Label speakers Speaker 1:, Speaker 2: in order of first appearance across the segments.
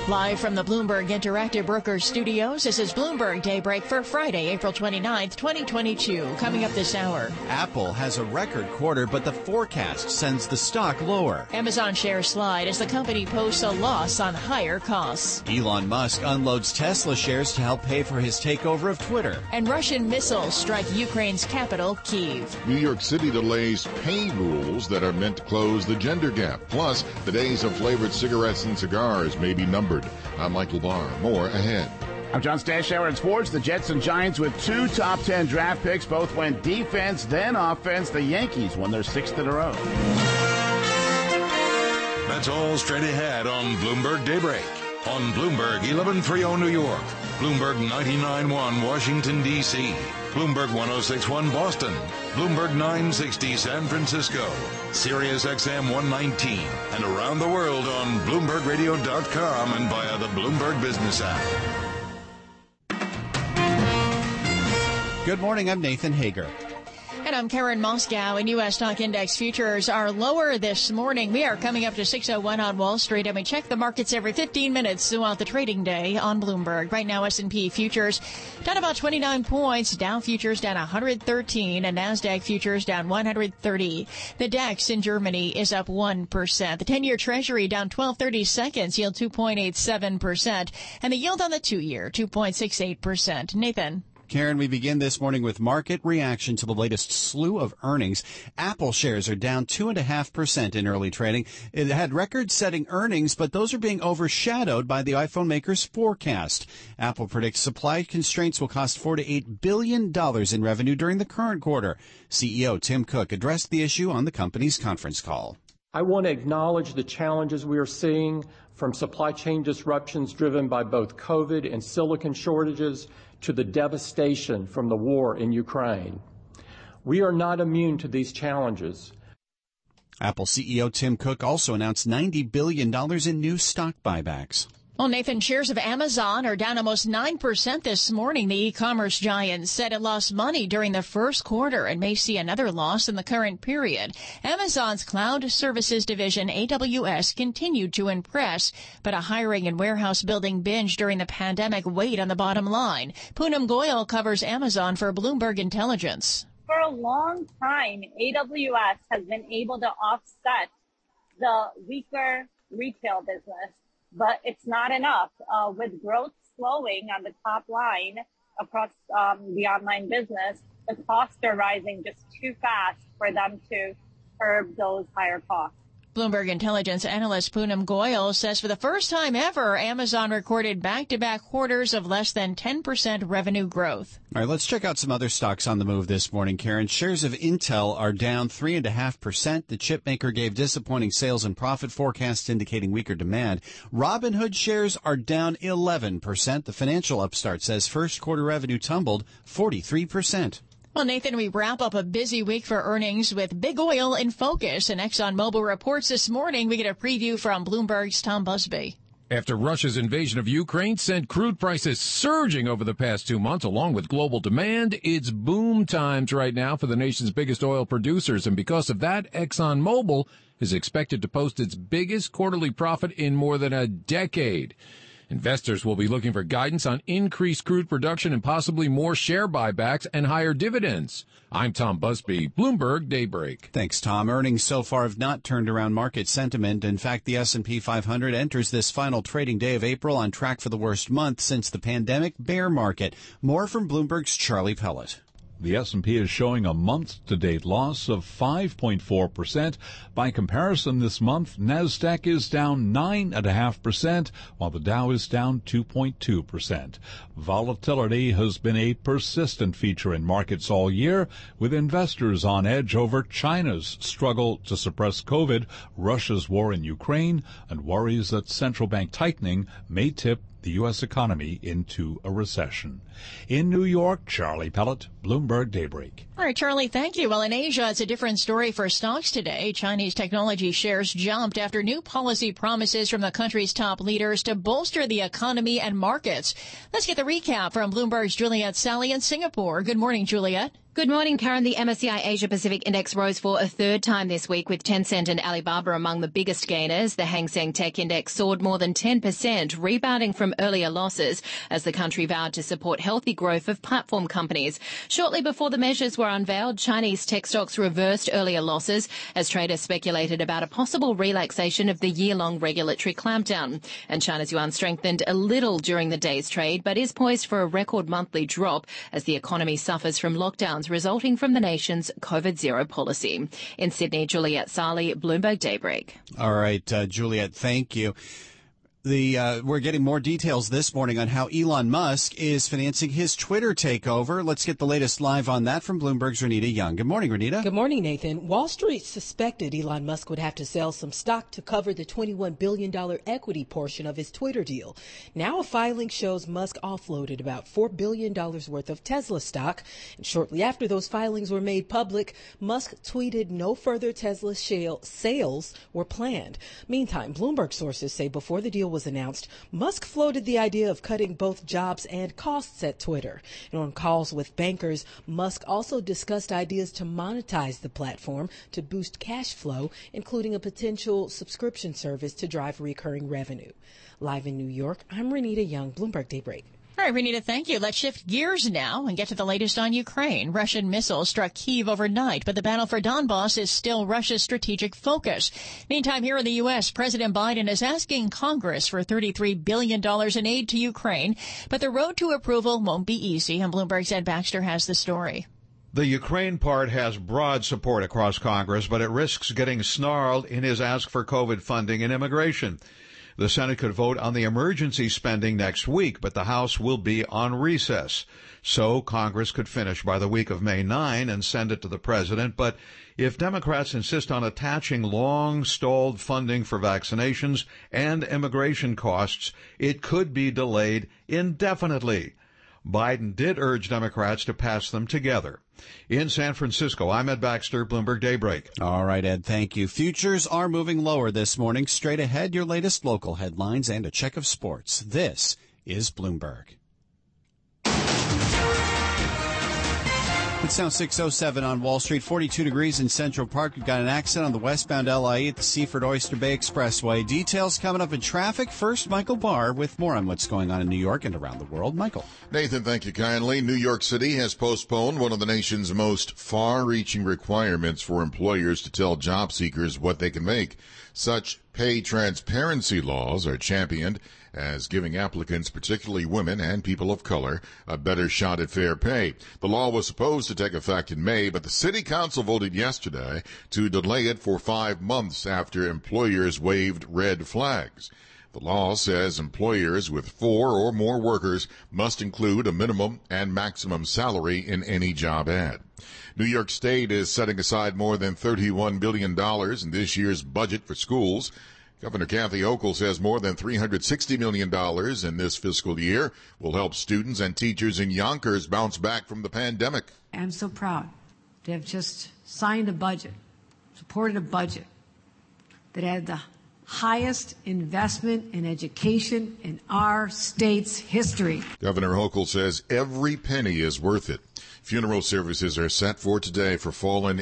Speaker 1: Live from the Bloomberg Interactive Brokers Studios, this is Bloomberg Daybreak for Friday, April 29th, 2022. Coming up this hour.
Speaker 2: Apple has a record quarter, but the forecast sends the stock lower.
Speaker 1: Amazon shares slide as the company posts a loss on higher costs.
Speaker 2: Elon Musk unloads Tesla shares to help pay for his takeover of Twitter.
Speaker 1: And Russian missiles strike Ukraine's capital, Kyiv.
Speaker 3: New York City delays pay rules that are meant to close the gender gap. Plus, the days of flavored cigarettes and cigars may be numbered. I'm Michael Barr. More ahead.
Speaker 4: I'm John Stashower in sports. The Jets and Giants with 2 top 10 draft picks. Both went defense, then offense. The Yankees won their 6th in a row.
Speaker 5: That's all straight ahead on Bloomberg Daybreak. On Bloomberg 1130 New York, Bloomberg 99.1 Washington, D.C., Bloomberg 106.1 Boston, Bloomberg 960 San Francisco, Sirius XM 119, and around the world on BloombergRadio.com and via the Bloomberg Business app.
Speaker 2: Good morning, I'm Nathan Hager.
Speaker 1: And I'm Karen Moscow, and U.S. stock index futures are lower this morning. We are coming up to 6:01 on Wall Street, and we check the markets every 15 minutes throughout the trading day on Bloomberg. Right now, S&P futures down about 29 points, Dow futures down 113, and NASDAQ futures down 130. The DAX in Germany is up 1%. The 10-year Treasury down 12/30 seconds, yield 2.87%, and the yield on the 2-year, 2.68%. Nathan.
Speaker 2: Karen, we begin this morning with market reaction to the latest slew of earnings. Apple shares are down 2.5% in early trading. It had record-setting earnings, but those are being overshadowed by the iPhone maker's forecast. Apple predicts supply constraints will cost $4 to $8 billion in revenue during the current quarter. CEO Tim Cook addressed the issue on the company's conference call.
Speaker 6: I want to acknowledge the challenges we are seeing from supply chain disruptions driven by both COVID and silicon shortages to the devastation from the war in Ukraine. We are not immune to these challenges.
Speaker 2: Apple CEO Tim Cook also announced $90 billion in new stock buybacks.
Speaker 1: Well, Nathan, shares of Amazon are down almost 9% this morning. The e-commerce giant said it lost money during the first quarter and may see another loss in the current period. Amazon's cloud services division, AWS, continued to impress, but a hiring and warehouse building binge during the pandemic weighed on the bottom line. Poonam Goyal covers Amazon for Bloomberg Intelligence.
Speaker 7: For a long time, AWS has been able to offset the weaker retail business. But it's not enough. With growth slowing on the top line across the online business, the costs are rising just too fast for them to curb those higher costs.
Speaker 1: Bloomberg Intelligence analyst Poonam Goyal says for the first time ever, Amazon recorded back-to-back quarters of less than 10% revenue growth.
Speaker 2: All right, let's check out some other stocks on the move this morning, Karen. Shares of Intel are down 3.5%. The chip maker gave disappointing sales and profit forecasts indicating weaker demand. Robinhood shares are down 11%. The financial upstart says first quarter revenue tumbled 43%.
Speaker 1: Well, Nathan, we wrap up a busy week for earnings with big oil in focus, and ExxonMobil reports this morning. We get a preview from Bloomberg's Tom Busby.
Speaker 8: After Russia's invasion of Ukraine sent crude prices surging over the past 2 months, along with global demand, it's boom times right now for the nation's biggest oil producers. And because of that, ExxonMobil is expected to post its biggest quarterly profit in more than a decade. Investors will be looking for guidance on increased crude production and possibly more share buybacks and higher dividends. I'm Tom Busby, Bloomberg Daybreak.
Speaker 2: Thanks, Tom. Earnings so far have not turned around market sentiment. In fact, the S&P 500 enters this final trading day of April on track for the worst month since the pandemic bear market. More from Bloomberg's Charlie Pellet.
Speaker 9: The S&P is showing a month-to-date loss of 5.4%. By comparison, this month, NASDAQ is down 9.5%, while the Dow is down 2.2%. Volatility has been a persistent feature in markets all year, with investors on edge over China's struggle to suppress COVID, Russia's war in Ukraine, and worries that central bank tightening may tip the U.S. economy into a recession. In New York, Charlie Pellet, Bloomberg Daybreak.
Speaker 1: All right, Charlie, thank you. Well, in Asia, it's a different story for stocks today. Chinese technology shares jumped after new policy promises from the country's top leaders to bolster the economy and markets. Let's get the recap from Bloomberg's Juliet Sally in Singapore. Good morning, Juliet.
Speaker 10: Good morning, Karen. The MSCI Asia Pacific Index rose for a third time this week, with Tencent and Alibaba among the biggest gainers. The Hang Seng Tech Index soared more than 10%, rebounding from earlier losses as the country vowed to support healthy growth of platform companies. Shortly before the measures were unveiled, Chinese tech stocks reversed earlier losses as traders speculated about a possible relaxation of the year-long regulatory clampdown. And China's yuan strengthened a little during the day's trade, but is poised for a record monthly drop as the economy suffers from lockdowns resulting from the nation's COVID-0 policy. In Sydney, Juliet Sarli, Bloomberg Daybreak.
Speaker 2: All right, Juliet, thank you. We're getting more details this morning on how Elon Musk is financing his Twitter takeover. Let's get the latest live on that from Bloomberg's Renita Young. Good morning, Renita.
Speaker 11: Good morning, Nathan. Wall Street suspected Elon Musk would have to sell some stock to cover the $21 billion equity portion of his Twitter deal. Now a filing shows Musk offloaded about $4 billion worth of Tesla stock. And shortly after those filings were made public, Musk tweeted no further Tesla sales were planned. Meantime, Bloomberg sources say before the deal was announced, Musk floated the idea of cutting both jobs and costs at Twitter. And on calls with bankers, Musk also discussed ideas to monetize the platform to boost cash flow, including a potential subscription service to drive recurring revenue. Live in New York, I'm Renita Young, Bloomberg Daybreak.
Speaker 1: All right, Renita, thank you. Let's shift gears now and get to the latest on Ukraine. Russian missiles struck Kyiv overnight, but the battle for Donbass is still Russia's strategic focus. Meantime, here in the U.S., President Biden is asking Congress for $33 billion in aid to Ukraine, but the road to approval won't be easy, and Bloomberg's Ed Baxter has the story.
Speaker 12: The Ukraine part has broad support across Congress, but it risks getting snarled in his ask for COVID funding and immigration. The Senate could vote on the emergency spending next week, but the House will be on recess. So Congress could finish by the week of May 9 and send it to the president. But if Democrats insist on attaching long-stalled funding for vaccinations and immigration costs, it could be delayed indefinitely. Biden did urge Democrats to pass them together. In San Francisco, I'm Ed Baxter, Bloomberg Daybreak.
Speaker 2: All right, Ed, thank you. Futures are moving lower this morning. Straight ahead, your latest local headlines and a check of sports. This is Bloomberg. It's now 6:07 on Wall Street, 42 degrees in Central Park. We've got an accident on the westbound LIE at the Seaford Oyster Bay Expressway. Details coming up in traffic. First, Michael Barr with more on what's going on in New York and around the world. Michael.
Speaker 3: Nathan, thank you kindly. New York City has postponed one of the nation's most far-reaching requirements for employers to tell job seekers what they can make. Such pay transparency laws are championed as giving applicants, particularly women and people of color, a better shot at fair pay. The law was supposed to take effect in May, but the city council voted yesterday to delay it for 5 months after employers waved red flags. The law says employers with 4 or more workers must include a minimum and maximum salary in any job ad. New York State is setting aside more than $31 billion in this year's budget for schools. Governor Kathy Hochul says more than $360 million in this fiscal year will help students and teachers in Yonkers bounce back from the pandemic.
Speaker 13: I'm so proud to have just signed a budget, supported a budget that had the highest investment in education in our state's history.
Speaker 3: Governor Hochul says every penny is worth it. Funeral services are set for today for fallen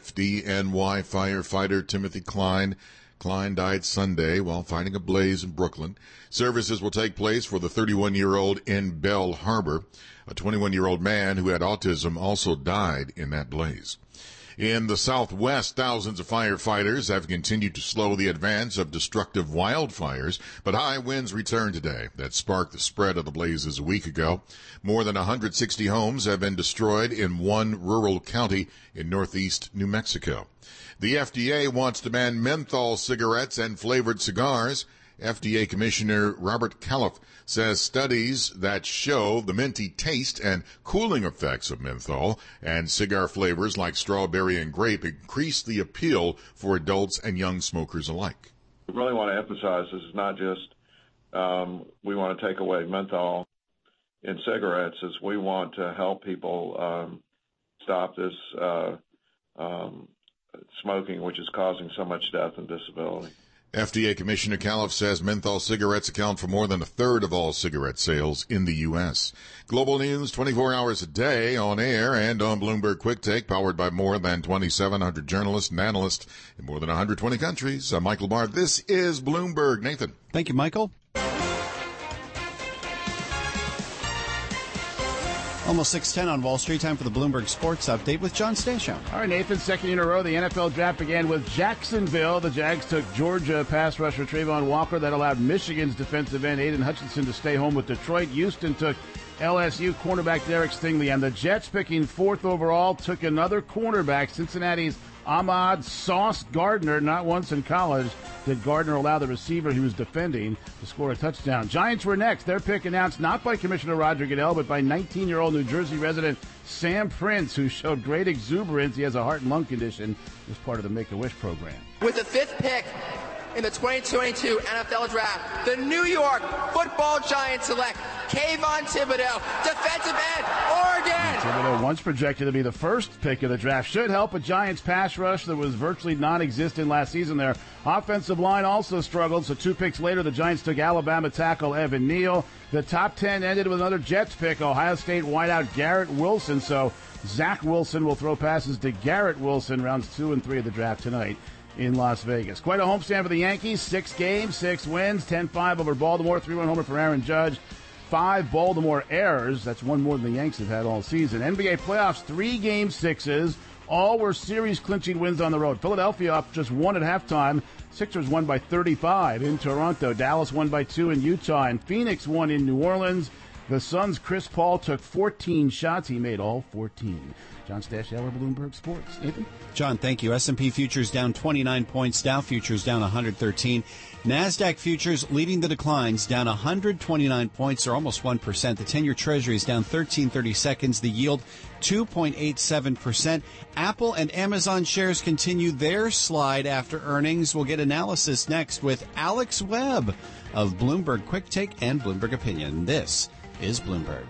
Speaker 3: FDNY firefighter Timothy Klein. Klein died Sunday while fighting a blaze in Brooklyn. Services will take place for the 31-year-old in Bell Harbor. A 21-year-old man who had autism also died in that blaze. In the Southwest, thousands of firefighters have continued to slow the advance of destructive wildfires, but high winds returned today that sparked the spread of the blazes a week ago. More than 160 homes have been destroyed in one rural county in northeast New Mexico. The FDA wants to ban menthol cigarettes and flavored cigars. FDA Commissioner Robert Califf says studies that show the minty taste and cooling effects of menthol and cigar flavors like strawberry and grape increase the appeal for adults and young smokers alike.
Speaker 14: We really want to emphasize this is not just we want to take away menthol in cigarettes, as we want to help people stop this smoking, which is causing so much death and disability.
Speaker 3: FDA Commissioner Califf says menthol cigarettes account for more than a third of all cigarette sales in the U.S. Global news 24 hours a day on air and on Bloomberg Quick Take, powered by more than 2,700 journalists and analysts in more than 120 countries. I'm Michael Barr. This is Bloomberg. Nathan.
Speaker 2: Thank you, Michael. Almost 6:10 on Wall Street. Time for the Bloomberg Sports Update with John Stashow.
Speaker 4: All right, Nathan, second year in a row, the NFL draft began with Jacksonville. The Jags took Georgia pass rusher Trayvon Walker. That allowed Michigan's defensive end Aiden Hutchinson to stay home with Detroit. Houston took LSU cornerback Derek Stingley. And the Jets, picking fourth overall, took another cornerback, Cincinnati's Ahmad Sauce Gardner. Not once in college did Gardner allow the receiver he was defending to score a touchdown. Giants were next. Their pick announced not by Commissioner Roger Goodell, but by 19-year-old New Jersey resident Sam Prince, who showed great exuberance. He has a heart and lung condition as part of the Make-A-Wish program.
Speaker 15: With the fifth pick in the 2022 NFL Draft, the New York Football Giants select Kayvon Thibodeau, defensive end, Oregon.
Speaker 4: Thibodeau, once projected to be the first pick of the draft, should help a Giants pass rush that was virtually non-existent last season. Their offensive line also struggled, so 2 picks later, the Giants took Alabama tackle Evan Neal. The top 10 ended with another Jets pick, Ohio State wideout Garrett Wilson. So Zach Wilson will throw passes to Garrett Wilson, rounds 2 and 3 of the draft tonight in Las Vegas. Quite a homestand for the Yankees. 6 games, 6 wins, 10-5 over Baltimore, 3-1 homer for Aaron Judge. 5 Baltimore errors. That's one more than the Yanks have had all season. NBA playoffs, 3 game 6s. All were series-clinching wins on the road. Philadelphia up just 1 at halftime. Sixers won by 35 in Toronto. Dallas won by 2 in Utah. And Phoenix won in New Orleans. The Suns' Chris Paul took 14 shots. He made all 14. John Stashower, Bloomberg Sports. Nathan?
Speaker 2: John, thank you. S&P futures down 29 points. Dow futures down 113. NASDAQ futures leading the declines, down 129 points, or almost 1%. The 10-year Treasury is down 13.30 seconds. The yield, 2.87%. Apple and Amazon shares continue their slide after earnings. We'll get analysis next with Alex Webb of Bloomberg Quick Take and Bloomberg Opinion. This is Bloomberg.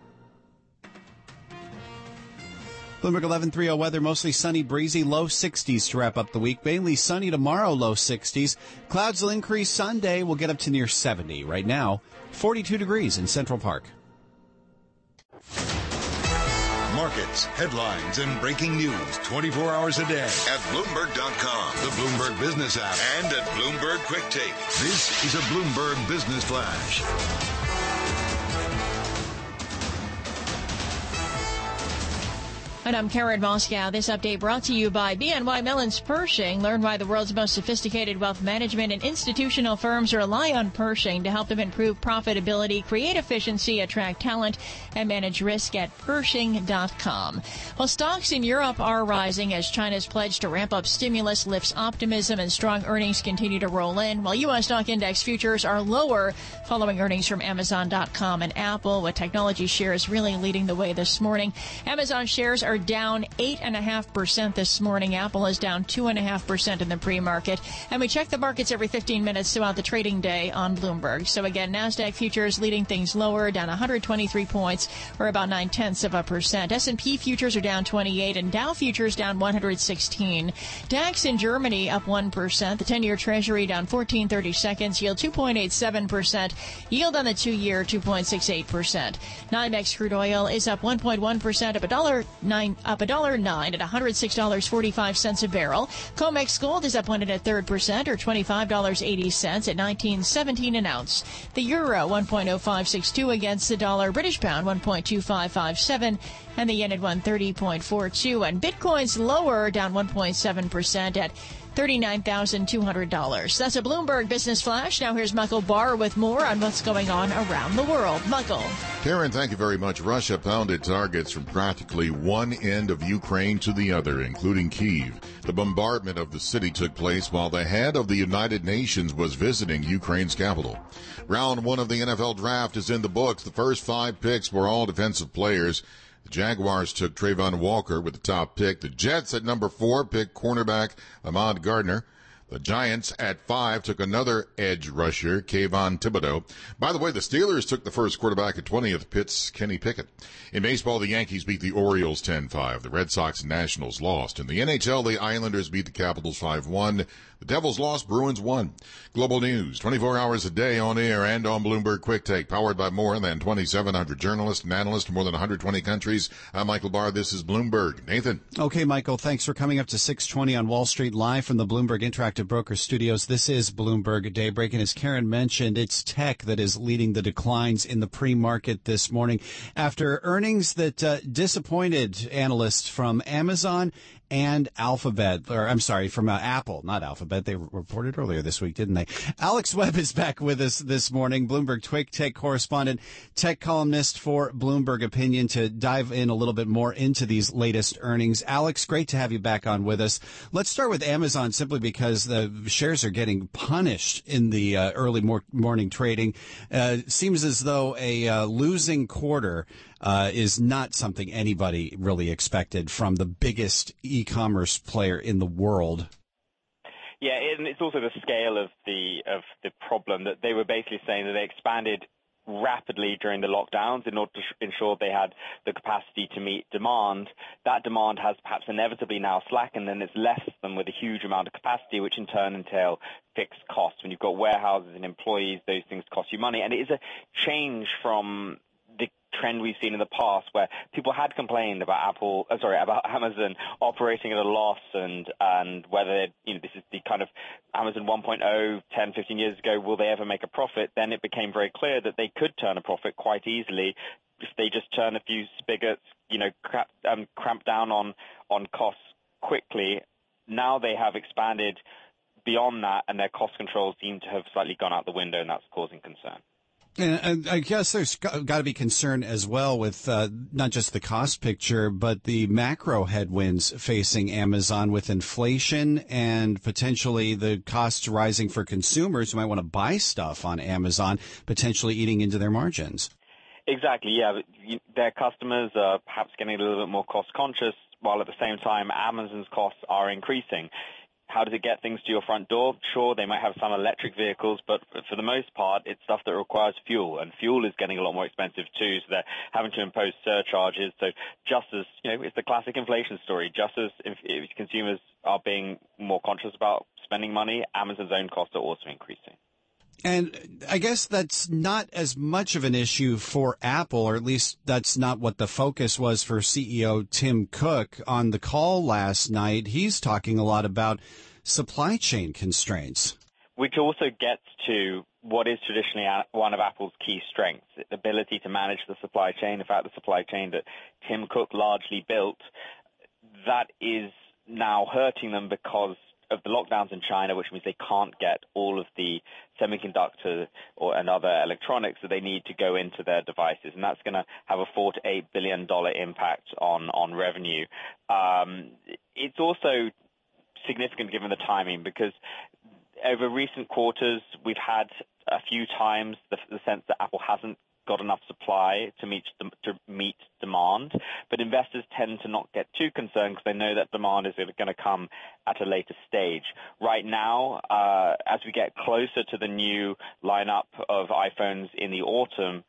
Speaker 2: Bloomberg 11:30 weather, mostly sunny, breezy, low 60s to wrap up the week. Mainly sunny tomorrow, low 60s. Clouds will increase Sunday. We'll get up to near 70. Right now, 42 degrees in Central Park.
Speaker 5: Markets, headlines, and breaking news 24 hours a day at Bloomberg.com, the Bloomberg Business app, and at Bloomberg Quick Take. This is a Bloomberg Business Flash.
Speaker 1: And I'm Karen Moscow. This update brought to you by BNY Mellon's Pershing. Learn why the world's most sophisticated wealth management and institutional firms rely on Pershing to help them improve profitability, create efficiency, attract talent, and manage risk at Pershing.com. Well, stocks in Europe are rising as China's pledge to ramp up stimulus lifts optimism and strong earnings continue to roll in, while U.S. stock index futures are lower following earnings from Amazon.com and Apple, with technology shares really leading the way this morning. Amazon shares are down 8.5% this morning. Apple is down 2.5% in the pre-market. And we check the markets every 15 minutes throughout the trading day on Bloomberg. So again, NASDAQ futures leading things lower, down 123 points, or about 0.9%. S&P futures are down 28, and Dow futures down 116. DAX in Germany up 1%. The 10-year Treasury down 14.30 seconds. Yield 2.87%. Yield on the 2-year 2.68%. NYMEX crude oil is up 1.1%, up $1.09 at $106.45 a barrel. COMEX gold is up 1 1/3%, or $25.80 at $19.17 an ounce. The euro 1.0562 against the dollar. British pound 1.2557, and the yen at 130.42. And Bitcoin's lower, down 1.7% at $39,200. That's a Bloomberg Business Flash. Now here's Michael Barr with more on what's going on around the world. Michael.
Speaker 3: Karen, thank you very much. Russia pounded targets from practically one end of Ukraine to the other, including Kyiv. The bombardment of the city took place while the head of the United Nations was visiting Ukraine's capital. Round 1 of the NFL draft is in the books. The first 5 picks were all defensive players. The Jaguars took Trayvon Walker with the top pick. The Jets at number 4 picked cornerback Ahmad Gardner. The Giants at 5 took another edge rusher, Kayvon Thibodeau. By the way, the Steelers took the first quarterback at 20th, Pitt's Kenny Pickett. In baseball, the Yankees beat the Orioles 10-5. The Red Sox and Nationals lost. In the NHL, the Islanders beat the Capitals 5-1. The Devils lost, Bruins won. Global News, 24 hours a day on air and on Bloomberg Quick Take, powered by more than 2,700 journalists and analysts from more than 120 countries. I'm Michael Barr. This is Bloomberg. Nathan.
Speaker 2: Okay, Michael, thanks for coming up to 620 on Wall Street, live from the Bloomberg Interactive Broker Studios. This is Bloomberg Daybreak, and as Karen mentioned, it's tech that is leading the declines in the pre-market this morning after earnings that disappointed analysts from Amazon and Alphabet, from Apple, not Alphabet. They reported earlier this week, didn't they? Alex Webb is back with us this morning, Bloomberg Quick Take correspondent, tech columnist for Bloomberg Opinion, to dive in a little bit more into these latest earnings. Alex, great to have you back on with us. Let's start with Amazon simply because the shares are getting punished in the early morning trading. Seems as though a losing quarter is not something anybody really expected from the biggest e-commerce player in the world.
Speaker 16: Yeah, and it's also the scale of the problem that they were basically saying that they expanded rapidly during the lockdowns in order to ensure they had the capacity to meet demand. That demand has perhaps inevitably now slackened, and it's less than with a huge amount of capacity, which in turn entail fixed costs. When you've got warehouses and employees, those things cost you money. And it is a change from the trend we've seen in the past where people had complained about about Amazon operating at a loss and whether, this is the kind of Amazon 1.0, 10, 15 years ago, will they ever make a profit? Then it became very clear that they could turn a profit quite easily if they just turn a few spigots, cramp down on costs quickly. Now they have expanded beyond that, and their cost controls seem to have slightly gone out the window, and that's causing concern.
Speaker 2: And I guess there's got to be concern as well with not just the cost picture, but the macro headwinds facing Amazon with inflation and potentially the costs rising for consumers who might want to buy stuff on Amazon, potentially eating into their margins.
Speaker 16: Exactly, yeah. Their customers are perhaps getting a little bit more cost conscious, while at the same time Amazon's costs are increasing. How does it get things to your front door? Sure, they might have some electric vehicles, but for the most part, it's stuff that requires fuel, and fuel is getting a lot more expensive too, so they're having to impose surcharges. So just as, it's the classic inflation story, just as if consumers are being more conscious about spending money, Amazon's own costs are also increasing.
Speaker 2: And I guess that's not as much of an issue for Apple, or at least that's not what the focus was for CEO Tim Cook on the call last night. He's talking a lot about supply chain constraints.
Speaker 16: Which also gets to what is traditionally one of Apple's key strengths, the ability to manage the supply chain. In fact, the supply chain that Tim Cook largely built, that is now hurting them because of the lockdowns in China, which means they can't get all of the semiconductor and other electronics that they need to go into their devices. And that's going to have a $4 to $8 billion impact on revenue. It's also significant given the timing, because over recent quarters, we've had a few times the sense that Apple hasn't got enough supply to meet demand, but investors tend to not get too concerned because they know that demand is going to come at a later stage. Right now, as we get closer to the new lineup of iPhones in the autumn,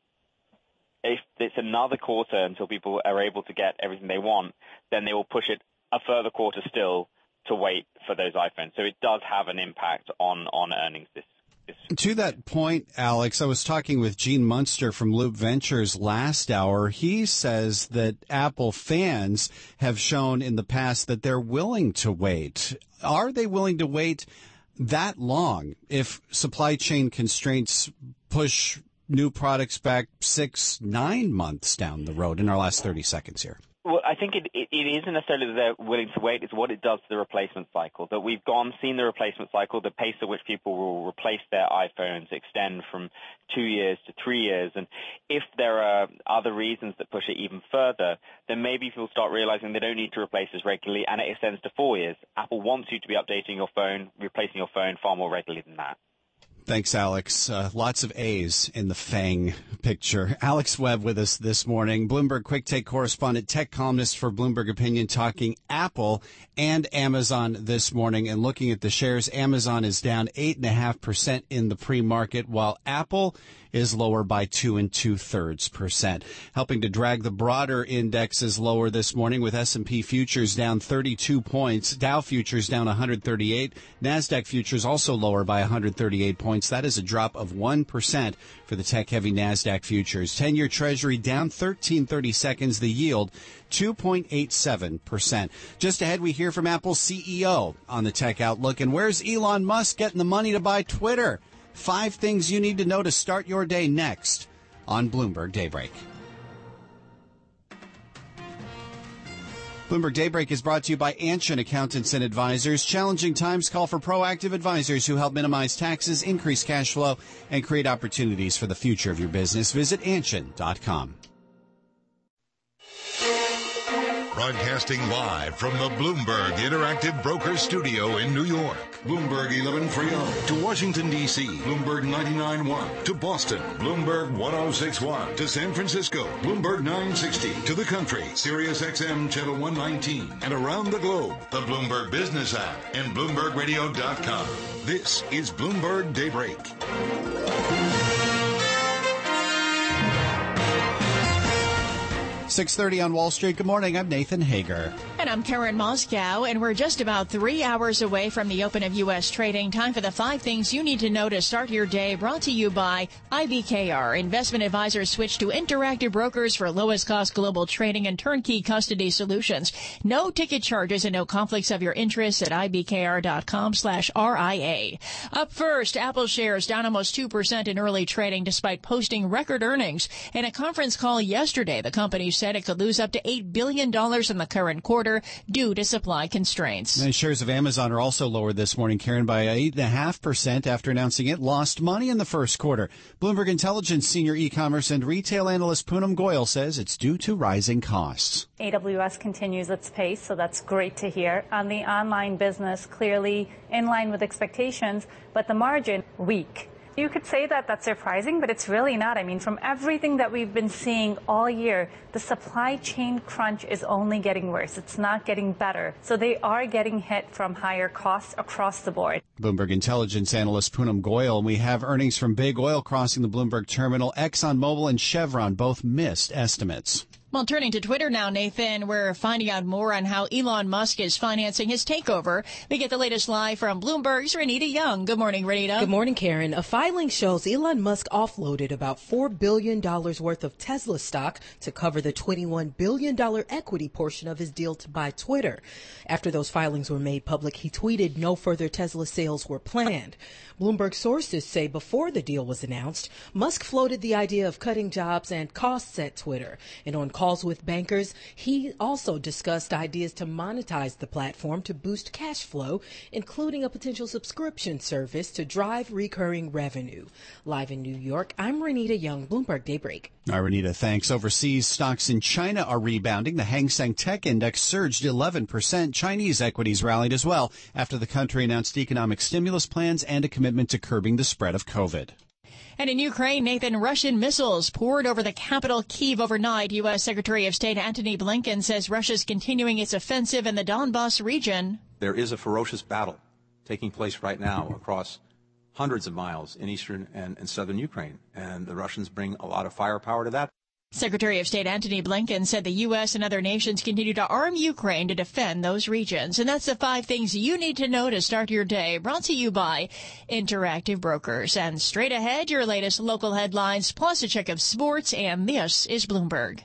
Speaker 16: if it's another quarter until people are able to get everything they want, then they will push it a further quarter still to wait for those iPhones. So it does have an impact on earnings this.
Speaker 2: To that point, Alex, I was talking with Gene Munster from Loop Ventures last hour. He says that Apple fans have shown in the past that they're willing to wait. Are they willing to wait that long if supply chain constraints push new products back 6-9 months down the road in our last 30 seconds here?
Speaker 16: Well, I think it isn't necessarily that they're willing to wait. It's what it does to the replacement cycle. That we've seen the replacement cycle, the pace at which people will replace their iPhones extend from 2 years to 3 years. And if there are other reasons that push it even further, then maybe people start realizing they don't need to replace as regularly, and it extends to 4 years. Apple wants you to be updating your phone, replacing your phone far more regularly than that.
Speaker 2: Thanks, Alex. Lots of A's in the FANG picture. Alex Webb with us this morning. Bloomberg Quick Take correspondent, tech columnist for Bloomberg Opinion, talking Apple and Amazon this morning. And looking at the shares, Amazon is down 8.5% in the pre-market, while Apple is lower by 2 2/3%. Helping to drag the broader indexes lower this morning, with S&P futures down 32 points, Dow futures down 138, NASDAQ futures also lower by 138 points. That is a drop of 1% for the tech-heavy NASDAQ futures. 10-year Treasury down 13 seconds, the yield 2.87%. Just ahead, we hear from Apple's CEO on the Tech Outlook. And where's Elon Musk getting the money to buy Twitter? 5 things you need to know to start your day next on Bloomberg Daybreak. Bloomberg Daybreak is brought to you by Anshin Accountants and Advisors. Challenging times call for proactive advisors who help minimize taxes, increase cash flow, and create opportunities for the future of your business. Visit Anshin.com.
Speaker 5: Broadcasting live from the Bloomberg Interactive Brokers Studio in New York. Bloomberg 1130 to Washington, D.C. Bloomberg 99.1 to Boston. Bloomberg 1061 to San Francisco. Bloomberg 960 to the country. Sirius XM Channel 119. And around the globe, the Bloomberg Business app and BloombergRadio.com. This is Bloomberg Daybreak.
Speaker 2: 6:30 on Wall Street. Good morning. I'm Nathan Hager.
Speaker 1: And I'm Karen Moscow, and we're just about 3 hours away from the open of U.S. trading. Time for the 5 things you need to know to start your day, brought to you by IBKR. Investment advisors switch to Interactive Brokers for lowest cost global trading and turnkey custody solutions. No ticket charges and no conflicts of your interest at ibkr.com/RIA. Up first, Apple shares down almost 2% in early trading despite posting record earnings. In a conference call yesterday, the company said it could lose up to $8 billion in the current quarter due to supply constraints.
Speaker 2: And shares of Amazon are also lower this morning, Karen, by 8.5% after announcing it lost money in the first quarter. Bloomberg Intelligence senior e-commerce and retail analyst Poonam Goyal says it's due to rising costs.
Speaker 17: AWS continues its pace, so that's great to hear. On the online business, clearly in line with expectations, but the margin weak. You could say that that's surprising, but it's really not. I mean, from everything that we've been seeing all year, the supply chain crunch is only getting worse. It's not getting better. So they are getting hit from higher costs across the board.
Speaker 2: Bloomberg Intelligence analyst Poonam Goyal. We have earnings from Big Oil crossing the Bloomberg terminal. ExxonMobil and Chevron both missed estimates.
Speaker 1: Well, turning to Twitter now, Nathan, we're finding out more on how Elon Musk is financing his takeover. We get the latest live from Bloomberg's Renita Young. Good morning, Renita.
Speaker 11: Good morning, Karen. A filing shows Elon Musk offloaded about $4 billion worth of Tesla stock to cover the $21 billion equity portion of his deal to buy Twitter. After those filings were made public, he tweeted no further Tesla sales were planned. Bloomberg sources say before the deal was announced, Musk floated the idea of cutting jobs and costs at Twitter. And on calls with bankers, he also discussed ideas to monetize the platform to boost cash flow, including a potential subscription service to drive recurring revenue. Live in New York, I'm Renita Young, Bloomberg Daybreak.
Speaker 2: All right, Renita, thanks. Overseas, stocks in China are rebounding. The Hang Seng Tech Index surged 11%. Chinese equities rallied as well after the country announced economic stimulus plans and a commitment to curbing the spread of COVID.
Speaker 1: And in Ukraine, Nathan, Russian missiles poured over the capital, Kyiv, overnight. U.S. Secretary of State Antony Blinken says Russia's continuing its offensive in the Donbas region.
Speaker 18: There is a ferocious battle taking place right now across hundreds of miles in eastern and southern Ukraine, and the Russians bring a lot of firepower to that.
Speaker 1: Secretary of State Antony Blinken said the U.S. and other nations continue to arm Ukraine to defend those regions. And that's the 5 things you need to know to start your day, brought to you by Interactive Brokers. And straight ahead, your latest local headlines, plus a check of sports, and this is Bloomberg.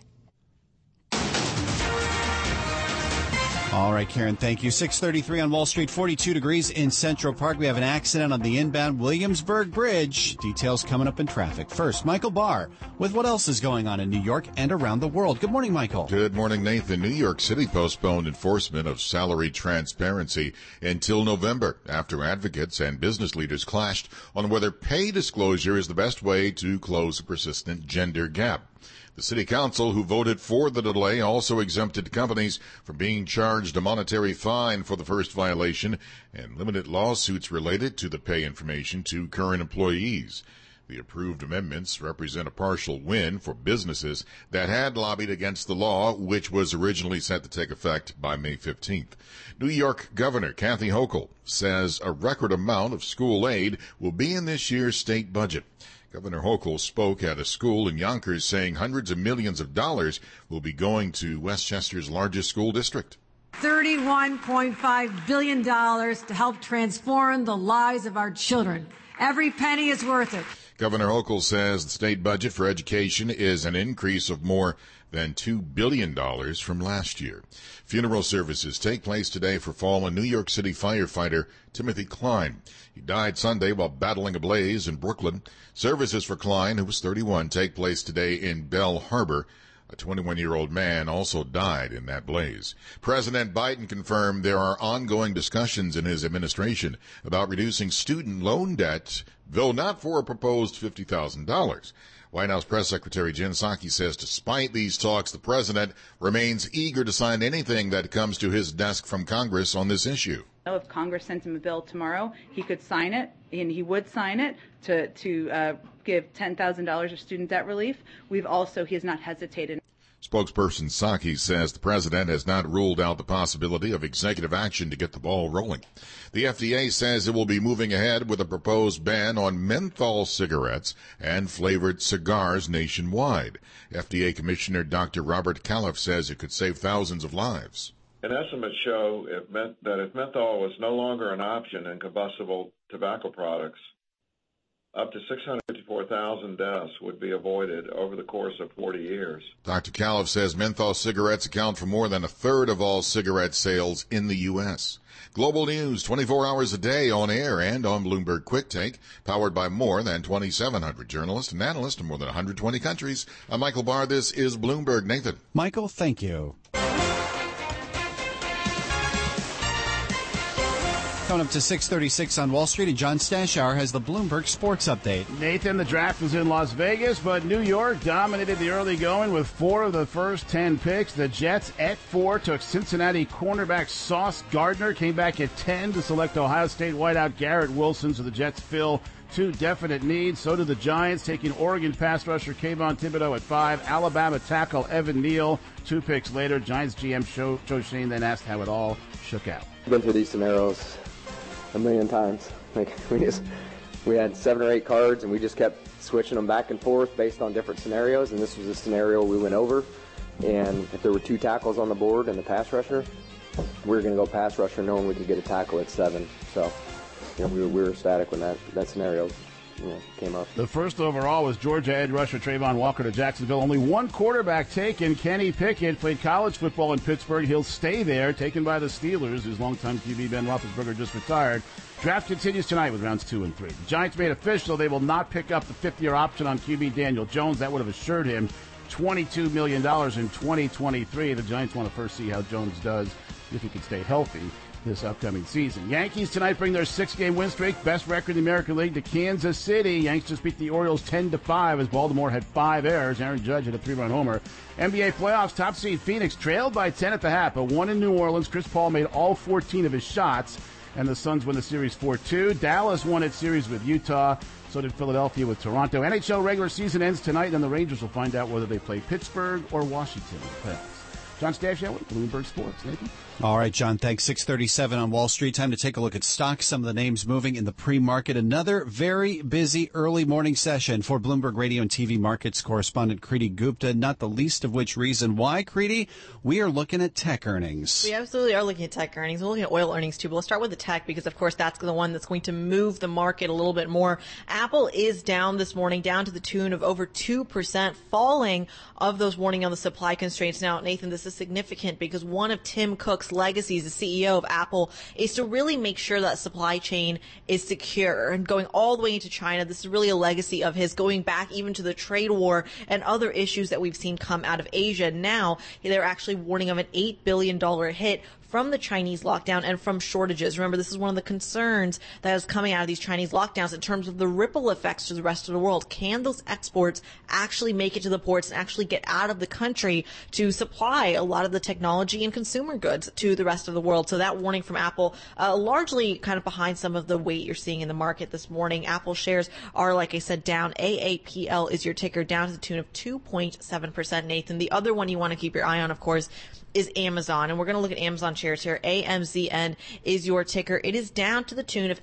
Speaker 2: All right, Karen, thank you. 6:33 on Wall Street, 42 degrees in Central Park. We have an accident on the inbound Williamsburg Bridge. Details coming up in traffic. First, Michael Barr with what else is going on in New York and around the world. Good morning, Michael.
Speaker 3: Good morning, Nathan. New York City postponed enforcement of salary transparency until November after advocates and business leaders clashed on whether pay disclosure is the best way to close a persistent gender gap. The city council, who voted for the delay, also exempted companies from being charged a monetary fine for the first violation and limited lawsuits related to the pay information to current employees. The approved amendments represent a partial win for businesses that had lobbied against the law, which was originally set to take effect by May 15th. New York Governor Kathy Hochul says a record amount of school aid will be in this year's state budget. Governor Hochul spoke at a school in Yonkers saying hundreds of millions of dollars will be going to Westchester's largest school district.
Speaker 13: $31.5 billion to help transform the lives of our children. Every penny is worth it.
Speaker 3: Governor Hochul says the state budget for education is an increase of more than $2 billion from last year. Funeral services take place today for fallen New York City firefighter Timothy Klein. He died Sunday while battling a blaze in Brooklyn. Services for Klein, who was 31, take place today in Bell Harbor. A 21-year-old man also died in that blaze. President Biden confirmed there are ongoing discussions in his administration about reducing student loan debt, though not for a proposed $50,000. White House Press Secretary Jen Psaki says despite these talks, the president remains eager to sign anything that comes to his desk from Congress on this issue.
Speaker 19: If Congress sent him a bill tomorrow, he could sign it, and he would sign it to give $10,000 of student debt relief. He has not hesitated.
Speaker 3: Spokesperson Psaki says the president has not ruled out the possibility of executive action to get the ball rolling. The FDA says it will be moving ahead with a proposed ban on menthol cigarettes and flavored cigars nationwide. FDA Commissioner Dr. Robert Califf says it could save thousands of lives.
Speaker 14: And estimates show that if menthol was no longer an option in combustible tobacco products, up to 654,000 deaths would be avoided over the course of 40 years.
Speaker 3: Dr. Califf says menthol cigarettes account for more than a third of all cigarette sales in the U.S. Global news 24 hours a day on air and on Bloomberg Quick Take, powered by more than 2,700 journalists and analysts in more than 120 countries. I'm Michael Barr. This is Bloomberg. Nathan.
Speaker 2: Michael, thank you. Coming up to 6:36 on Wall Street, and John Stashauer has the Bloomberg Sports Update.
Speaker 4: Nathan, the draft was in Las Vegas, but New York dominated the early going with 4 of the first 10 picks. The Jets at 4 took Cincinnati cornerback Sauce Gardner, came back at 10 to select Ohio State wideout Garrett Wilson, so the Jets fill 2 definite needs. So do the Giants, taking Oregon pass rusher Kayvon Thibodeau at 5, Alabama tackle Evan Neal 2 picks later. Giants GM Joe Schoen then asked how it all shook out.
Speaker 20: I've been through these scenarios a million times. Like we had 7 or 8 cards and we just kept switching them back and forth based on different scenarios, and this was a scenario we went over. And if there were 2 tackles on the board and the pass rusher, we were going to go pass rusher knowing we could get a tackle at 7. So we were ecstatic when that scenario came up.
Speaker 4: The first overall was Georgia edge rusher Trayvon Walker to Jacksonville. Only one quarterback taken. Kenny Pickett played college football in Pittsburgh. He'll stay there, taken by the Steelers, whose longtime QB Ben Roethlisberger just retired. Draft continues tonight with rounds 2 and 3. The Giants made official they will not pick up the 5th-year option on QB Daniel Jones. That would have assured him $22 million in 2023. The Giants want to first see how Jones does if he can stay healthy this upcoming season. Yankees tonight bring their 6-game win streak, best record in the American League, to Kansas City. Yankees just beat the Orioles 10-5 as Baltimore had 5 errors. Aaron Judge had a 3-run homer. NBA playoffs, top seed Phoenix trailed by 10 at the half, but won in New Orleans. Chris Paul made all 14 of his shots, and the Suns win the series 4-2. Dallas won its series with Utah. So did Philadelphia with Toronto. NHL regular season ends tonight, and the Rangers will find out whether they play Pittsburgh or Washington in the playoffs. John Stashauer with Bloomberg Sports. Nathan?
Speaker 2: All right, John, thanks. 6:37 on Wall Street. Time to take a look at stocks. Some of the names moving in the pre-market. Another very busy early morning session for Bloomberg Radio and TV markets correspondent Kriti Gupta, not the least of which reason why, Kriti, we are looking at tech earnings.
Speaker 21: We absolutely are looking at tech earnings. We're looking at oil earnings, too. But let's start with the tech because, of course, that's the one that's going to move the market a little bit more. Apple is down this morning, down to the tune of over 2%, falling of those warning on the supply constraints. Now, Nathan, this is significant because one of Tim Cook's legacies, the CEO of Apple, is to really make sure that supply chain is secure. And going all the way into China, this is really a legacy of his, going back even to the trade war and other issues that we've seen come out of Asia. Now, they're actually warning of an $8 billion hit from the Chinese lockdown and from shortages. Remember, this is one of the concerns that is coming out of these Chinese lockdowns in terms of the ripple effects to the rest of the world. Can those exports actually make it to the ports and actually get out of the country to supply a lot of the technology and consumer goods to the rest of the world? So that warning from Apple, largely kind of behind some of the weight you're seeing in the market this morning. Apple shares are, like I said, down. AAPL is your ticker, down to the tune of 2.7%, Nathan. The other one you want to keep your eye on, of course, is Amazon. And we're going to look at Amazon shares here. AMZN is your ticker. It is down to the tune of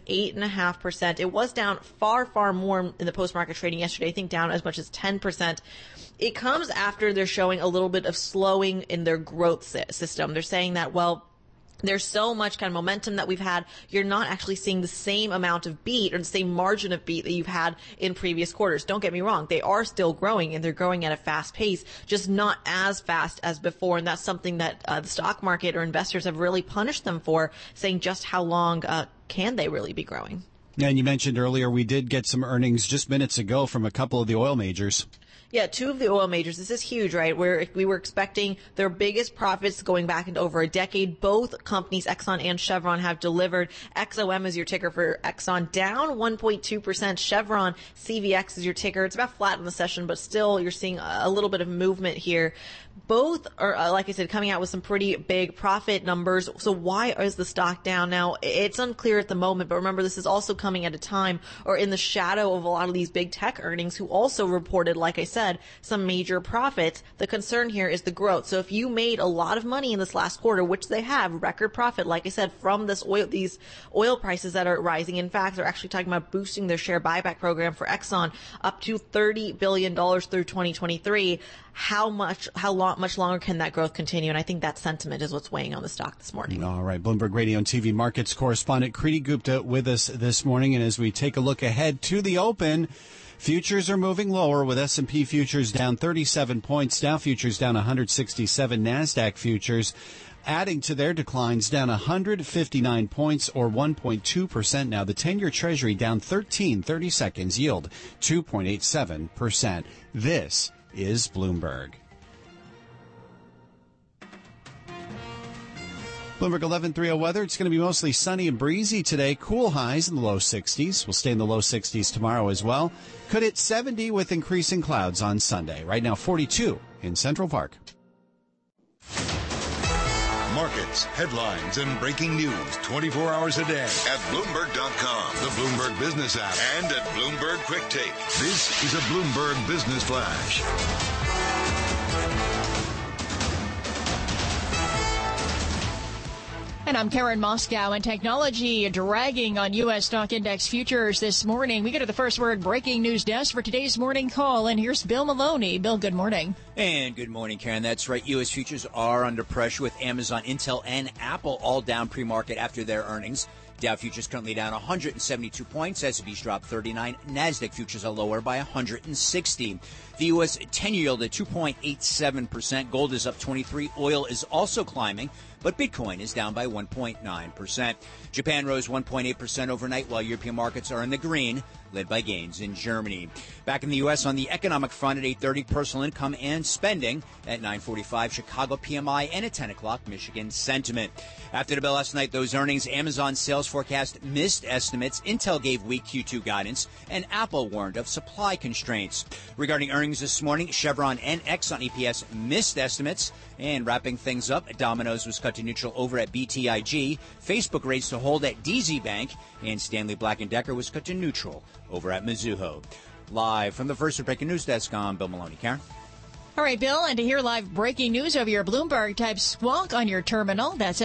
Speaker 21: 8.5%. It was down far, far more in the post-market trading yesterday. I think down as much as 10%. It comes after they're showing a little bit of slowing in their growth system. They're saying that, well, there's so much kind of momentum that we've had, you're not actually seeing the same amount of beat or the same margin of beat that you've had in previous quarters. Don't get me wrong. They are still growing, and they're growing at a fast pace, just not as fast as before. And that's something that the stock market or investors have really punished them for, saying just how long can they really be growing?
Speaker 2: Yeah, and you mentioned earlier we did get some earnings just minutes ago from a couple of the oil majors.
Speaker 21: Yeah, two of the oil majors. This is huge, right? Where we were expecting their biggest profits going back into over a decade. Both companies, Exxon and Chevron, have delivered. XOM is your ticker for Exxon, down 1.2%. Chevron, CVX is your ticker. It's about flat in the session, but still you're seeing a little bit of movement here. Both are, like I said, coming out with some pretty big profit numbers. So why is the stock down now? It's unclear at the moment, but remember, this is also coming at a time or in the shadow of a lot of these big tech earnings who also reported, like I said, some major profits. The concern here is the growth. So if you made a lot of money in this last quarter, which they have, record profit, like I said, from these oil prices that are rising. In fact, they're actually talking about boosting their share buyback program for Exxon up to $30 billion through 2023. How much longer can that growth continue? And I think that sentiment is what's weighing on the stock this morning.
Speaker 2: All right. Bloomberg Radio and TV markets correspondent Kriti Gupta with us this morning. And as we take a look ahead to the open, futures are moving lower with S&P futures down 37 points, Dow futures down 167, NASDAQ futures adding to their declines, down 159 points or 1.2% now. The 10-year Treasury down 30 seconds, yield 2.87%. This is Bloomberg. Bloomberg 11:30 weather. It's going to be mostly sunny and breezy today. Cool highs in the low 60s. We'll stay in the low 60s tomorrow as well. Could hit 70 with increasing clouds on Sunday. Right now 42 in Central Park.
Speaker 5: Markets, headlines, and breaking news 24 hours a day at Bloomberg.com, the Bloomberg Business app, and at Bloomberg Quick Take. This is a Bloomberg Business Flash.
Speaker 1: And I'm Karen Moscow, and technology dragging on U.S. stock index futures this morning. We go to the First Word breaking news desk for today's morning call, and here's Bill Maloney. Bill, good morning.
Speaker 6: And good morning, Karen. That's right. U.S. futures are under pressure with Amazon, Intel, and Apple all down pre-market after their earnings. Dow futures currently down 172 points. S&P's dropped 39. NASDAQ futures are lower by 160. The U.S. 10-year yield at 2.87%. Gold is up 23. Oil is also climbing, but Bitcoin is down by 1.9%. Japan rose 1.8% overnight, while European markets are in the green, led by gains in Germany. Back in the U.S. on the economic front at 8:30, personal income and spending. At 9:45, Chicago PMI, and at 10 o'clock, Michigan sentiment. After the bell last night, those earnings, Amazon sales forecast missed estimates, Intel gave weak Q2 guidance, and Apple warned of supply constraints. Regarding earnings this morning, Chevron and Exxon EPS missed estimates. And wrapping things up, Domino's was cut to neutral over at BTIG. Facebook raised to hold at DZ Bank, and Stanley Black & Decker was cut to neutral over at Mizuho. Live from the First Breaking News Desk, I'm Bill Maloney. Karen?
Speaker 1: All right, Bill, and to hear live breaking news over your Bloomberg, type squawk on your terminal. That's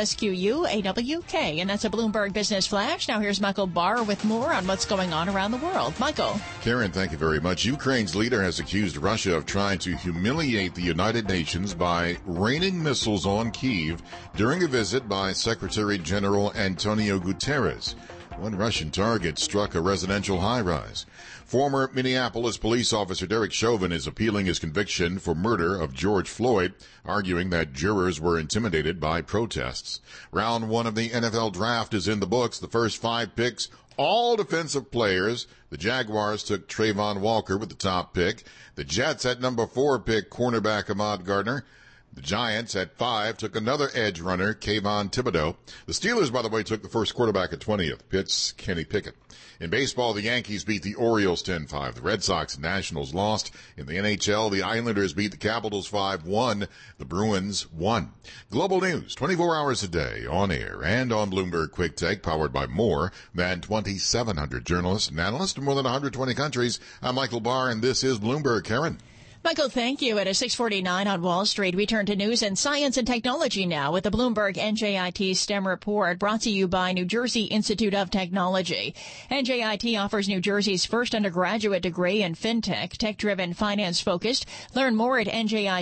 Speaker 1: SQUAWK, and that's a Bloomberg Business Flash. Now here's Michael Barr with more on what's going on around the world. Michael.
Speaker 3: Karen, thank you very much. Ukraine's leader has accused Russia of trying to humiliate the United Nations by raining missiles on Kyiv during a visit by Secretary General Antonio Guterres. One Russian target struck a residential high-rise. Former Minneapolis police officer Derek Chauvin is appealing his conviction for murder of George Floyd, arguing that jurors were intimidated by protests. Round one of the NFL draft is in the books. The first 5 picks, all defensive players. The Jaguars took Trayvon Walker with the top pick. The Jets at number 4 pick cornerback Ahmad Gardner. The Giants at 5 took another edge runner, Kayvon Thibodeau. The Steelers, by the way, took the first quarterback at 20th. Pitt's Kenny Pickett. In baseball, the Yankees beat the Orioles 10-5. The Red Sox and Nationals lost. In the NHL, the Islanders beat the Capitals 5-1. The Bruins won. Global news, 24 hours a day, on air and on Bloomberg Quick Take, powered by more than 2,700 journalists and analysts in more than 120 countries. I'm Michael Barr, and this is Bloomberg. Karen.
Speaker 1: Michael, thank you. At 6:49 on Wall Street, we turn to news and science and technology now with the Bloomberg NJIT STEM report brought to you by New Jersey Institute of Technology. NJIT offers New Jersey's first undergraduate degree in fintech, tech-driven, finance-focused. Learn more at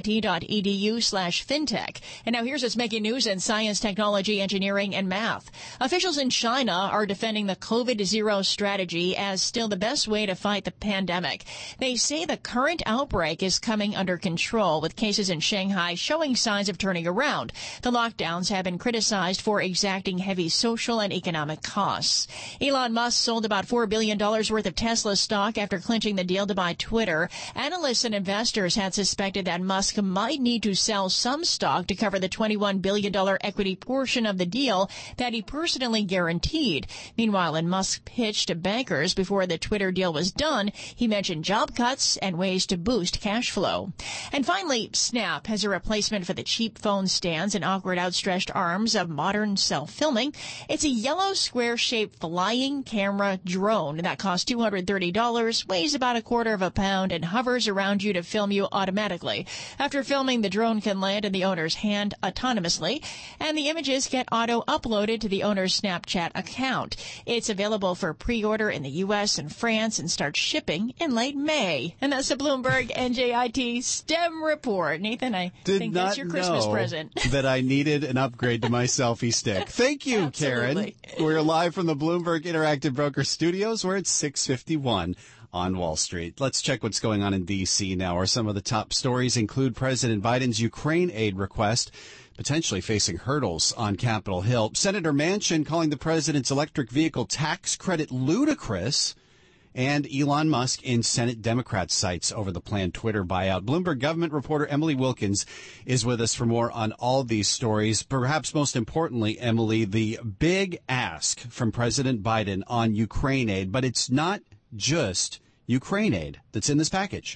Speaker 1: njit.edu/fintech. And now here's what's making news in science, technology, engineering, and math. Officials in China are defending the COVID-0 strategy as still the best way to fight the pandemic. They say the current outbreak is coming under control, with cases in Shanghai showing signs of turning around. The lockdowns have been criticized for exacting heavy social and economic costs. Elon Musk sold about $4 billion worth of Tesla stock after clinching the deal to buy Twitter. Analysts and investors had suspected that Musk might need to sell some stock to cover the $21 billion equity portion of the deal that he personally guaranteed. Meanwhile, in Musk's pitch to bankers before the Twitter deal was done, he mentioned job cuts and ways to boost cash flow. And finally, Snap has a replacement for the cheap phone stands and awkward outstretched arms of modern self-filming. It's a yellow square-shaped flying camera drone that costs $230, weighs about a quarter of a pound, and hovers around you to film you automatically. After filming, the drone can land in the owner's hand autonomously, and the images get auto-uploaded to the owner's Snapchat account. It's available for pre-order in the U.S. and France and starts shipping in late May. And that's the Bloomberg NJIT STEM report. Nathan, I think that's your Christmas present.
Speaker 2: That I needed an upgrade to my selfie stick. Thank you, Karen. We're live from the Bloomberg Interactive Broker Studios. We're at 6:51 on Wall Street. Let's check what's going on in D.C. now, where some of the top stories include President Biden's Ukraine aid request potentially facing hurdles on Capitol Hill. Senator Manchin calling the president's electric vehicle tax credit ludicrous. And Elon Musk in Senate Democrat sights over the planned Twitter buyout. Bloomberg government reporter Emily Wilkins is with us for more on all these stories. Perhaps most importantly, Emily, the big ask from President Biden on Ukraine aid. But it's not just Ukraine aid that's in this package.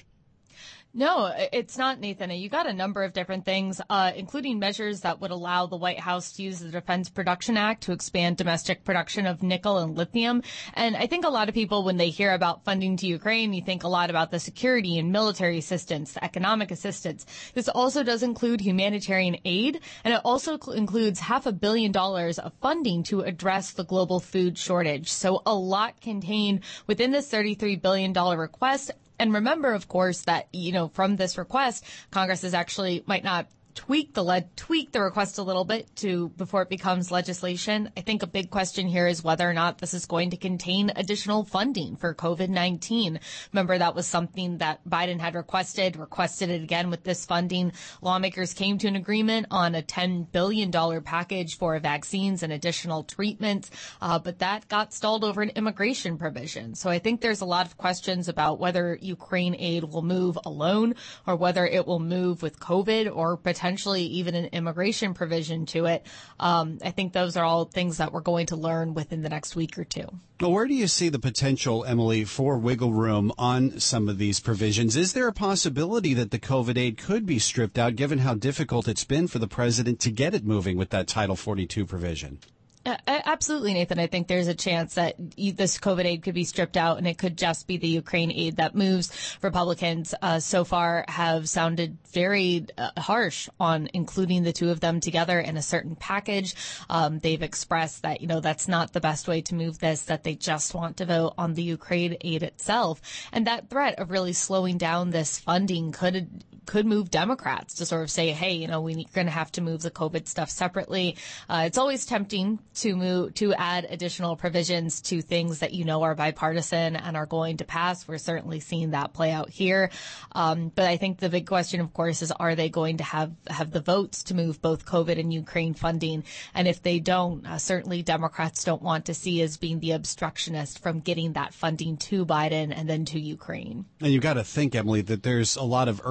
Speaker 7: No, it's not, Nathan. You got a number of different things, including measures that would allow the White House to use the Defense Production Act to expand domestic production of nickel and lithium. And I think a lot of people, when they hear about funding to Ukraine, you think a lot about the security and military assistance, the economic assistance. This also does include humanitarian aid, and it also includes $500 million of funding to address the global food shortage. So a lot contained within this $33 billion request. And remember, of course, that, from this request, Congress is actually might not tweak the request a little bit before it becomes legislation. I think a big question here is whether or not this is going to contain additional funding for COVID-19. Remember, that was something that Biden had requested it again with this funding. Lawmakers came to an agreement on a $10 billion package for vaccines and additional treatments, but that got stalled over an immigration provision. So I think there's a lot of questions about whether Ukraine aid will move alone or whether it will move with COVID or potentially even an immigration provision to it. I think those are all things that we're going to learn within the next week or two.
Speaker 2: Well, where do you see the potential, Emily, for wiggle room on some of these provisions? Is there a possibility that the COVID aid could be stripped out, given how difficult it's been for the president to get it moving with that Title 42 provision?
Speaker 7: Absolutely, Nathan. I think there's a chance that this COVID aid could be stripped out and it could just be the Ukraine aid that moves. Republicans so far have sounded very harsh on including the two of them together in a certain package. They've expressed that, that's not the best way to move this, that they just want to vote on the Ukraine aid itself. And that threat of really slowing down this funding could move Democrats to sort of say, hey, we're going to have to move the COVID stuff separately. It's always tempting to add additional provisions to things that are bipartisan and are going to pass. We're certainly seeing that play out here. But I think the big question, of course, is are they going to have the votes to move both COVID and Ukraine funding? And if they don't, certainly Democrats don't want to see as being the obstructionist from getting that funding to Biden and then to Ukraine.
Speaker 2: And you got to think, Emily, that there's a lot of urgency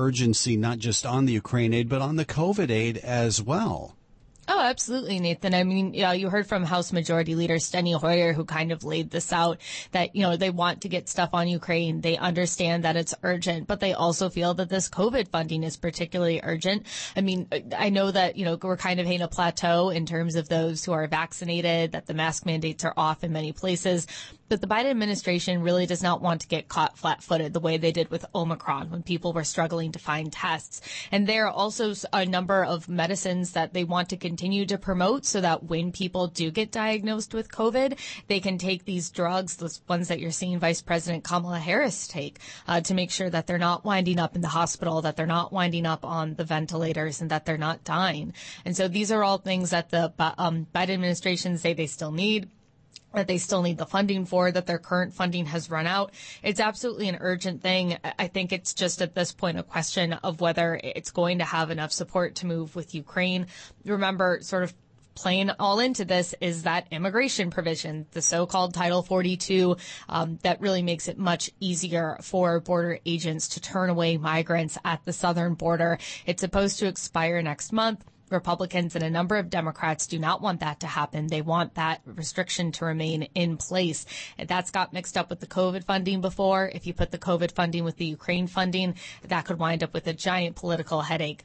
Speaker 2: see not just on the Ukraine aid, but on the COVID aid as well.
Speaker 7: Oh, absolutely, Nathan. I mean, you heard from House Majority Leader Steny Hoyer, who kind of laid this out, that, they want to get stuff on Ukraine. They understand that it's urgent, but they also feel that this COVID funding is particularly urgent. I mean, I know that, we're kind of hitting a plateau in terms of those who are vaccinated, that the mask mandates are off in many places. But the Biden administration really does not want to get caught flat-footed the way they did with Omicron when people were struggling to find tests. And there are also a number of medicines that they want to continue to promote so that when people do get diagnosed with COVID, they can take these drugs, those ones that you're seeing Vice President Kamala Harris take, to make sure that they're not winding up in the hospital, that they're not winding up on the ventilators, and that they're not dying. And so these are all things that the Biden administration say they still need, that they still need the funding for, that their current funding has run out. It's absolutely an urgent thing. I think it's just at this point a question of whether it's going to have enough support to move with Ukraine. Remember, sort of playing all into this is that immigration provision, the so-called Title 42, that really makes it much easier for border agents to turn away migrants at the southern border. It's supposed to expire next month. Republicans and a number of Democrats do not want that to happen. They want that restriction to remain in place. That's got mixed up with the COVID funding before. If you put the COVID funding with the Ukraine funding, that could wind up with a giant political headache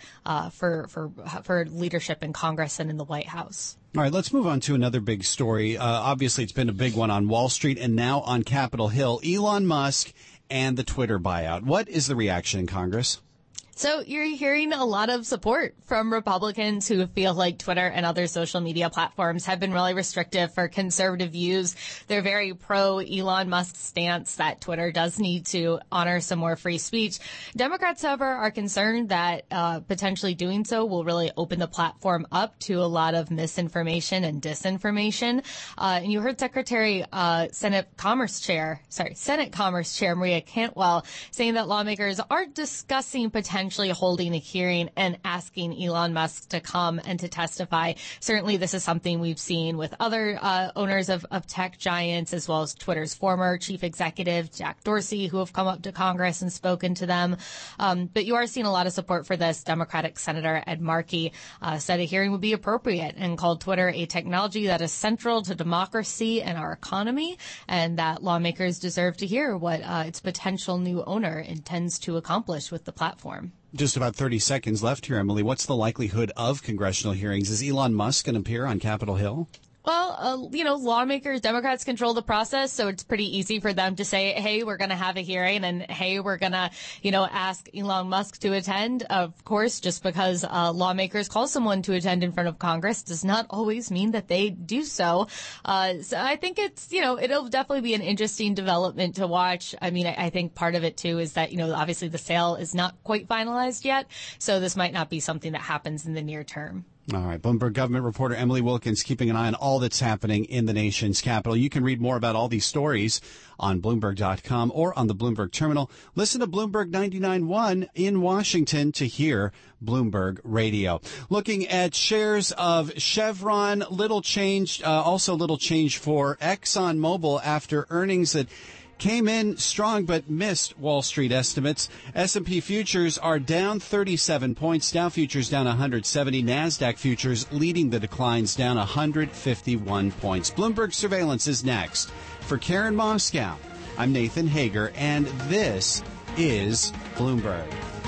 Speaker 7: for leadership in Congress and in the White House.
Speaker 2: All right, let's move on to another big story. Obviously, it's been a big one on Wall Street and now on Capitol Hill. Elon Musk and the Twitter buyout. What is the reaction in Congress?
Speaker 7: So you're hearing a lot of support from Republicans who feel like Twitter and other social media platforms have been really restrictive for conservative views. They're very pro Elon Musk's stance that Twitter does need to honor some more free speech. Democrats, however, are concerned that potentially doing so will really open the platform up to a lot of misinformation and disinformation. And you heard Senate Commerce Chair Maria Cantwell saying that lawmakers are discussing potentially holding a hearing and asking Elon Musk to come and to testify. Certainly, this is something we've seen with other owners of tech giants, as well as Twitter's former chief executive, Jack Dorsey, who have come up to Congress and spoken to them. But you are seeing a lot of support for this. Democratic Senator Ed Markey said a hearing would be appropriate and called Twitter a technology that is central to democracy and our economy, and that lawmakers deserve to hear what its potential new owner intends to accomplish with the platform.
Speaker 2: Just about 30 seconds left here, Emily. What's the likelihood of congressional hearings? Is Elon Musk going to appear on Capitol Hill?
Speaker 7: Well, lawmakers, Democrats control the process, so it's pretty easy for them to say, hey, we're going to have a hearing, and hey, we're going to, ask Elon Musk to attend. Of course, just because lawmakers call someone to attend in front of Congress does not always mean that they do so. So I think it's, it'll definitely be an interesting development to watch. I mean, I think part of it, too, is that, obviously the sale is not quite finalized yet, so this might not be something that happens in the near term.
Speaker 2: All right. Bloomberg government reporter Emily Wilkins keeping an eye on all that's happening in the nation's capital. You can read more about all these stories on Bloomberg.com or on the Bloomberg terminal. Listen to Bloomberg 99.1 in Washington to hear Bloomberg Radio. Looking at shares of Chevron, little change, also little change for ExxonMobil after earnings that came in strong but missed Wall Street estimates. S&P futures are down 37 points. Dow futures down 170. NASDAQ futures leading the declines down 151 points. Bloomberg Surveillance is next. For Karen Moscow, I'm Nathan Hager, and this is Bloomberg.